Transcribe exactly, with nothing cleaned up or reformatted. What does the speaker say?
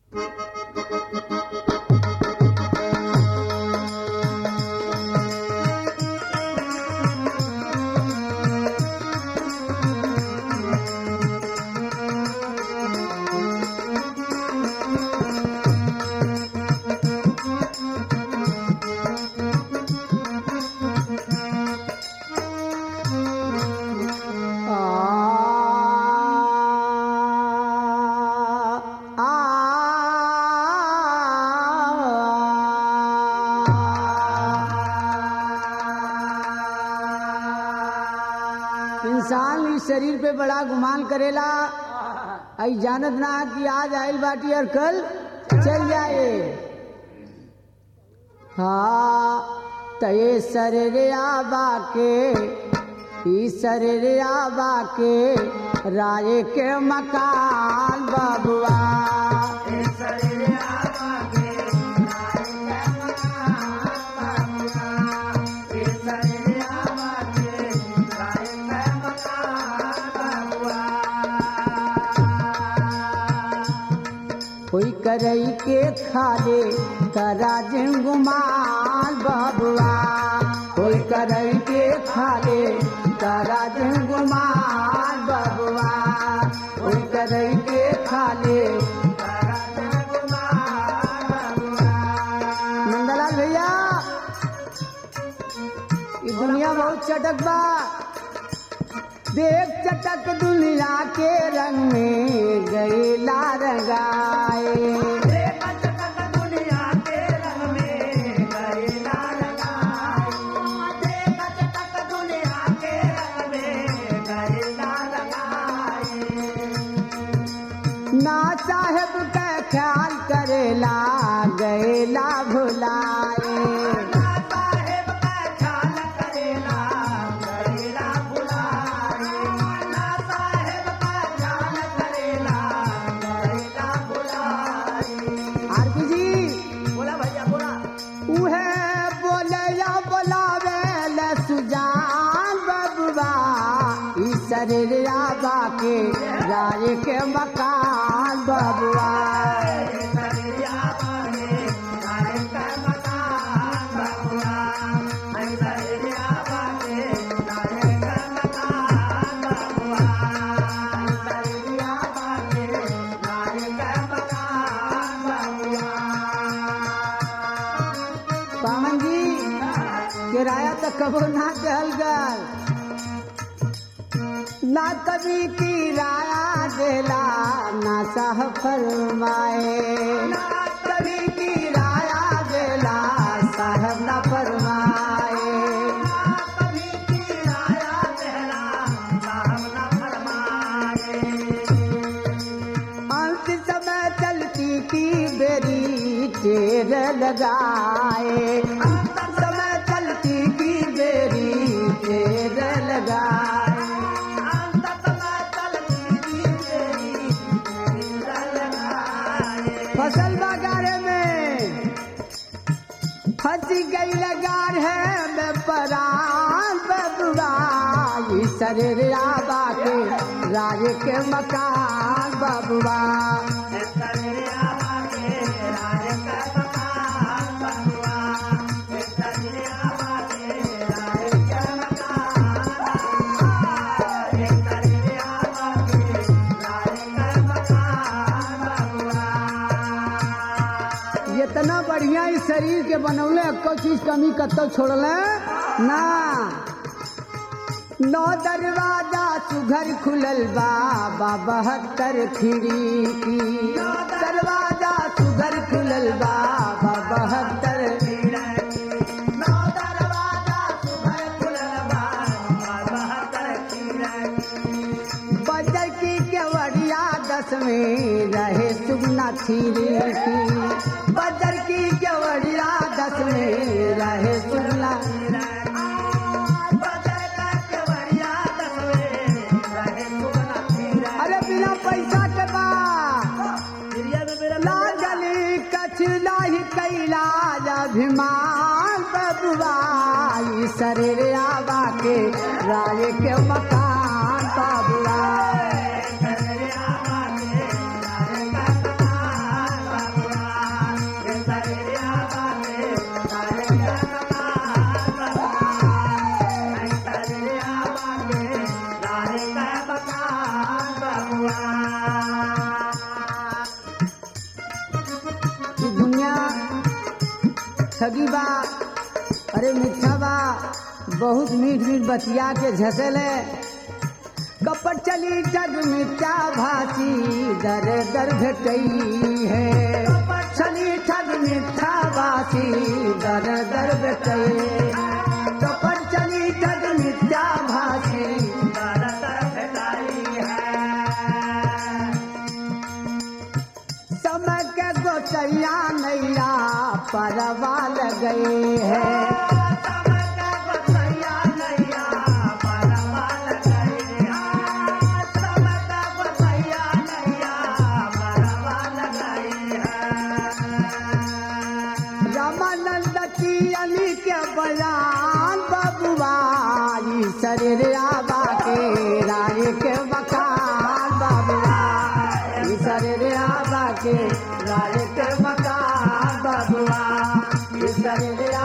इंसान इस शरीर पे बड़ा गुमान करेला, आई जानत ना कि आज आइल बाटी और कल चल जाए। हाँ तये शरीर आबा के ई शरीर आबा के राय के मकान बबुआ। कोई करई के खाले कराज गुमान बबुआ, कोई करई के खाले कराज गुमान बबुआ, कोई करई के खाले कराज गुमान बबुआ। नंदलाल भैया ये दुनिया बहुत चटक बा, देख चटक दुनिया के रंग में गैला रंगाए। देख चटक दुनिया के रंग में गैला रंगाए, देख चटक दुनिया के रंग में गैला रंगाए। ना साहेब का ख्याल करेला गैला भुलाए। शरीर आबा के राज के मकान बबुआ। शरीर आबा के राज के मकान बबुआ, शरीर आबा के राज के मकान बबुआ, शरीर आबा के राज के मकान बबुआ। पावन जी किराया तो कबो ना कहल गल, ना कभी किराया देला ना साह फरमाए। ना कभी किराया देला साहब ना फरमाए। ना कभी किराया देला साहब ना फरमाए। अंत समय चलती की बेरी टेर लगाए, अंत समय चलती की बेरी टेर लगाए। फसल बागारे में फंसी गई लगार है मैं परान बबुआ। ये शरीर आबा के राज के मकान बबुआ। शरीर आबा के राज के मकान बबुआ, शरीर आबा के राज के मकान बबुआ, शरीर आबा के राज के मकान बबुआ। इतना बढ़िया इस शरीर के बनौले को चीज कमी कतो छोड़ले ना। नौ दरवाजा सुघर खुलल बा बहत्तर खिड़की, दरवाजा सुघर खुलल बा बहत्तर खिड़की। नौ दरवाजा सुघर खुलल बा बहत्तर खिड़की। बजर की केवड़िया दस में रहे सुगना खिड़की, बजर की केवड़िया दस में रहे सुगना। अरे बिना पैसा के बा लाजली कछला ही कैलाज अभिमान बबुआ। ई शरीर आबा के राज के मकान बबुआ। अरे मिठा बा बहुत मीठ मीठ बतिया के झसेले कपट चली जग मिथ्या भाषी दर दर भेटई है कपट चली ठग मिथ्या भाषी दर दर भेटई कपट चली ठग मिथ्या भाषी दर दर भेटाई है समय के गोचैया नैया परवा गए है बयान बबुआ शरीर आबा के राय के मकान बबुआ शरीर आबा के राय के मकान बबुआ शरीर